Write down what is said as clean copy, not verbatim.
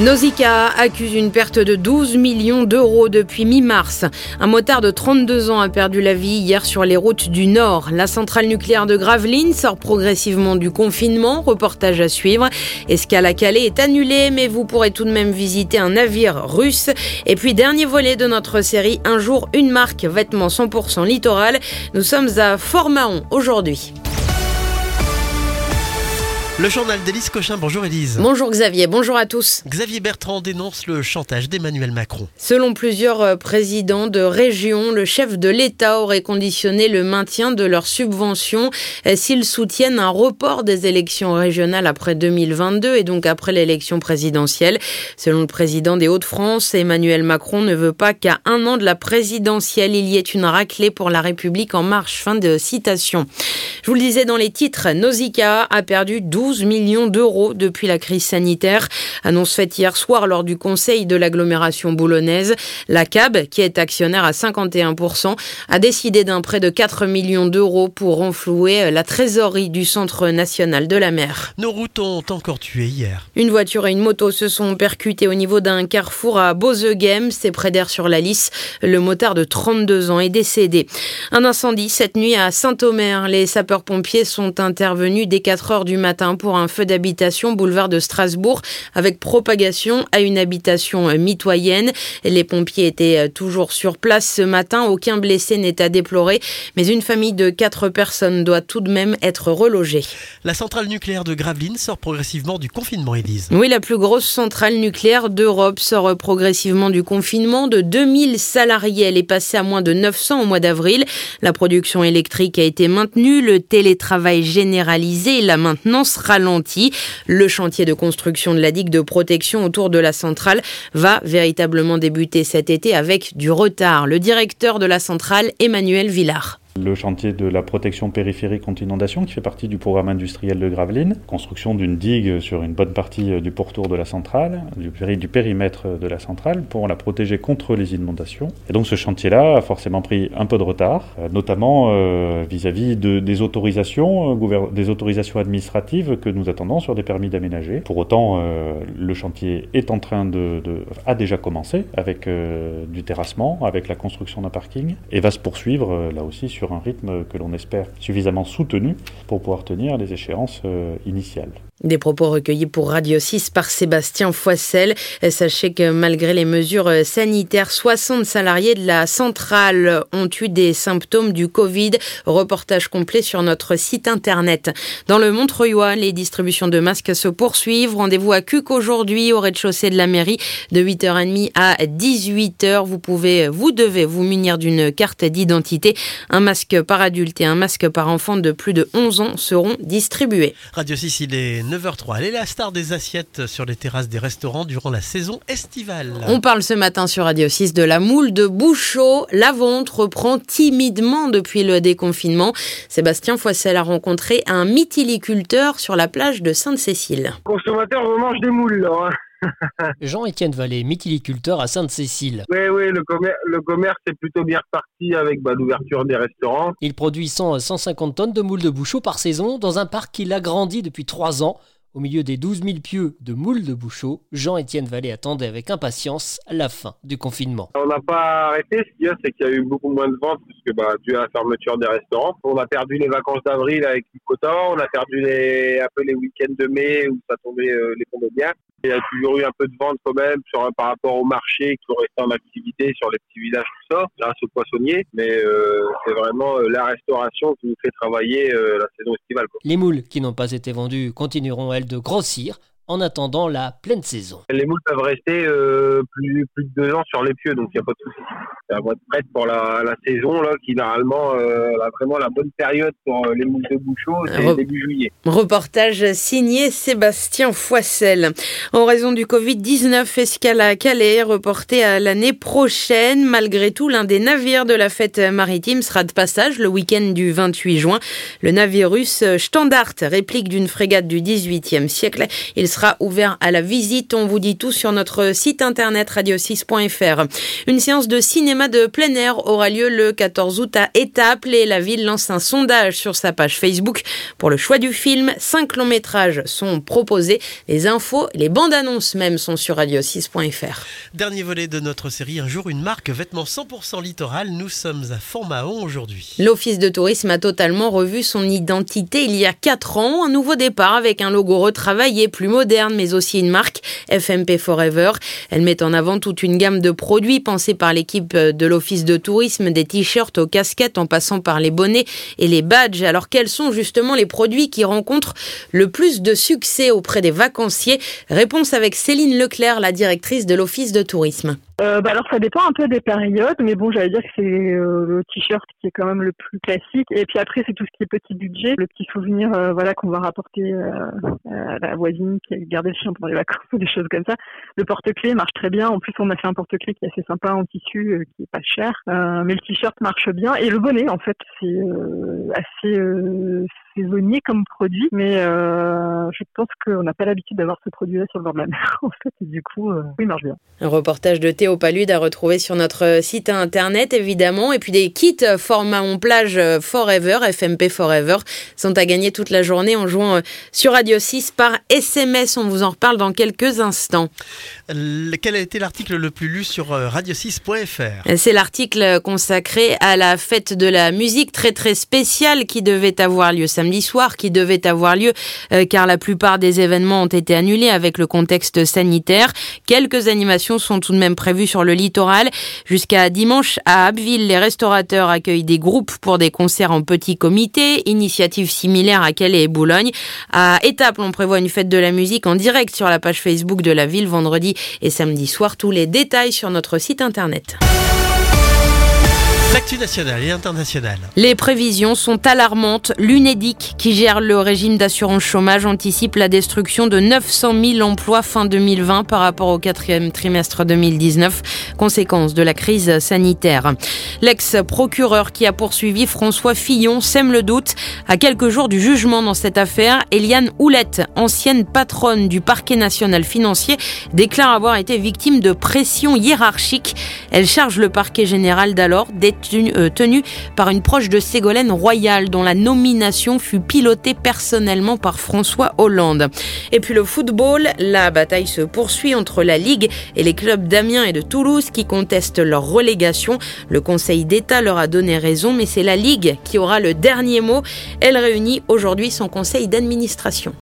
Nausicaa accuse une perte de 12 millions d'euros depuis mi-mars. Un motard de 32 ans a perdu la vie hier sur les routes du Nord. La centrale nucléaire de Gravelines sort progressivement du confinement. Reportage à suivre. Escale à Calais est annulée, mais vous pourrez tout de même visiter un navire russe. Et puis dernier volet de notre série Un jour, une marque, vêtements 100% littoral. Nous sommes à Fort-Mahon aujourd'hui. Le journal d'Élise Cochin. Bonjour Élise. Bonjour Xavier, bonjour à tous. Xavier Bertrand dénonce le chantage d'Emmanuel Macron. Selon plusieurs présidents de région, le chef de l'État aurait conditionné le maintien de leurs subventions s'ils soutiennent un report des élections régionales après 2022 et donc après l'élection présidentielle. Selon le président des Hauts-de-France, Emmanuel Macron ne veut pas qu'à un an de la présidentielle, il y ait une raclée pour la République en marche. Fin de citation. Je vous le disais dans les titres, Nausicaa a perdu 12 millions d'euros depuis la crise sanitaire. Annonce faite hier soir lors du conseil de l'agglomération boulonnaise. La CAB, qui est actionnaire à 51%, a décidé d'un prêt de 4 millions d'euros pour renflouer la trésorerie du Centre national de la mer. Nos routes ont encore tué hier. Une voiture et une moto se sont percutées au niveau d'un carrefour à Bozeghem, c'est près d'Aire-sur-la-Lys. Le motard de 32 ans est décédé. Un incendie cette nuit à Saint-Omer. Les sapeurs-pompiers sont intervenus dès 4 heures du matin pour un feu d'habitation boulevard de Strasbourg avec propagation à une habitation mitoyenne. Les pompiers étaient toujours sur place ce matin. Aucun blessé n'est à déplorer, mais une famille de 4 personnes doit tout de même être relogée. La centrale nucléaire de Gravelines sort progressivement du confinement, Élise. Oui, la plus grosse centrale nucléaire d'Europe sort progressivement du confinement. De 2000 salariés, elle est passée à moins de 900 au mois d'avril. La production électrique a été maintenue, le télétravail généralisé et la maintenance ralenti. Le chantier de construction de la digue de protection autour de la centrale va véritablement débuter cet été avec du retard. Le directeur de la centrale, Emmanuel Villard. Le chantier de la protection périphérique contre inondation qui fait partie du programme industriel de Gravelines, construction d'une digue sur une bonne partie du pourtour de la centrale, du périmètre de la centrale pour la protéger contre les inondations. Et donc ce chantier-là a forcément pris un peu de retard, notamment vis-à-vis des autorisations administratives que nous attendons sur des permis d'aménager. Pour autant, le chantier est en train a déjà commencé avec du terrassement, avec la construction d'un parking et va se poursuivre là aussi sur un rythme que l'on espère suffisamment soutenu pour pouvoir tenir les échéances initiales. Des propos recueillis pour Radio 6 par Sébastien Foissel. Sachez que malgré les mesures sanitaires, 60 salariés de la centrale ont eu des symptômes du Covid. Reportage complet sur notre site internet. Dans le Montreuilois, les distributions de masques se poursuivent. Rendez-vous à Cuques aujourd'hui au rez-de-chaussée de la mairie de 8h30 à 18h. Vous devez vous munir d'une carte d'identité. Un masque par adulte et un masque par enfant de plus de 11 ans seront distribués. Radio 6, il est 9h03. Elle est la star des assiettes sur les terrasses des restaurants durant la saison estivale. On parle ce matin sur Radio 6 de la moule de Bouchot. La vente reprend timidement depuis le déconfinement. Sébastien Foissel a rencontré un mytiliculteur sur la plage de Sainte-Cécile. Consommateur, on mange des moules là. Jean-Étienne Vallée, mytiliculteur à Sainte-Cécile. Oui, le commerce est plutôt bien reparti avec l'ouverture des restaurants. Il produit 100 à 150 tonnes de moules de Bouchot par saison dans un parc qu'il agrandit depuis 3 ans. Au milieu des 12 000 pieux de moules de Bouchot, Jean-Étienne Vallée attendait avec impatience la fin du confinement. On n'a pas arrêté, ce qu'il y a, c'est qu'il y a eu beaucoup moins de ventes puisque dû à la fermeture des restaurants. On a perdu les vacances d'avril avec le quota, on a perdu un peu les week-ends de mai où ça tombait bien. Il y a toujours eu un peu de vente quand même par rapport au marché qui ont resté en activité sur les petits villages, tout ça, grâce aux poissonniers. Mais c'est vraiment la restauration qui nous fait travailler la saison estivale. Les moules qui n'ont pas été vendues continueront, elles, de grossir en attendant la pleine saison. Les moules peuvent rester plus de 2 ans sur les pieux, donc il n'y a pas de souci. Elle va être prête pour la saison, là, qui normalement a vraiment la bonne période pour les moules de Bouchot, c'est début juillet. Reportage signé Sébastien Foissel. En raison du Covid-19, escale à Calais reportée à l'année prochaine. Malgré tout, l'un des navires de la fête maritime sera de passage le week-end du 28 juin. Le navire russe Standard, réplique d'une frégate du XVIIIe siècle. Il sera ouvert à la visite. On vous dit tout sur notre site internet radio6.fr. Une séance de cinéma de plein air aura lieu le 14 août à Étaples et la ville lance un sondage sur sa page Facebook pour le choix du film. 5 longs métrages sont proposés. Les infos, les bandes annonces même sont sur radio6.fr. Dernier volet de notre série Un jour une marque, vêtements 100% littoral. Nous sommes à Font-Mahon aujourd'hui. L'Office de tourisme a totalement revu son identité il y a 4 ans. Un nouveau départ avec un logo retravaillé, plus moderne, mais aussi une marque, FMP Forever. Elle met en avant toute une gamme de produits pensés par l'équipe de l'Office de tourisme, des t-shirts aux casquettes en passant par les bonnets et les badges. Alors quels sont justement les produits qui rencontrent le plus de succès auprès des vacanciers? Réponse avec Céline Leclerc, la directrice de l'Office de tourisme. Alors ça dépend un peu des périodes, mais bon, j'allais dire que c'est le t-shirt qui est quand même le plus classique, et puis après c'est tout ce qui est petit budget, le petit souvenir qu'on va rapporter à la voisine qui a gardé le chien pendant les vacances ou des choses comme ça. Le porte-clés marche très bien, en plus on a fait un porte-clés qui est assez sympa en tissu, qui est pas cher, mais le t-shirt marche bien, et le bonnet en fait c'est assez saisonnier comme produit, mais je pense qu'on n'a pas l'habitude d'avoir ce produit-là sur le bord de la mer en fait, et du coup oui, il marche bien. Un reportage de Théo Palude à retrouver sur notre site internet évidemment, et puis des kits format en plage Forever, FMP Forever, sont à gagner toute la journée en jouant sur Radio 6 par SMS. On vous en reparle dans quelques instants. Quel a été l'article le plus lu sur radio6.fr? C'est l'article consacré à la fête de la musique très très spéciale qui devait avoir lieu samedi soir, car la plupart des événements ont été annulés avec le contexte sanitaire. Quelques animations sont tout de même prévues sur le littoral. Jusqu'à dimanche, à Abbeville, les restaurateurs accueillent des groupes pour des concerts en petit comité, initiative similaire à Calais et Boulogne. À Étaples, on prévoit une fête de la musique en direct sur la page Facebook de la ville vendredi et samedi soir. Tous les détails sur notre site internet. L'actu nationale et internationale. Les prévisions sont alarmantes. L'UNEDIC, qui gère le régime d'assurance chômage, anticipe la destruction de 900 000 emplois fin 2020 par rapport au 4e trimestre 2019, conséquence de la crise sanitaire. L'ex-procureur qui a poursuivi François Fillon sème le doute. À quelques jours du jugement dans cette affaire, Eliane Houlette, ancienne patronne du parquet national financier, déclare avoir été victime de pression hiérarchique. Elle charge le parquet général d'alors d'être tenu par une proche de Ségolène Royal, dont la nomination fut pilotée personnellement par François Hollande. Et puis le football, la bataille se poursuit entre la Ligue et les clubs d'Amiens et de Toulouse qui contestent leur relégation. Le Conseil d'État leur a donné raison, mais c'est la Ligue qui aura le dernier mot. Elle réunit aujourd'hui son conseil d'administration.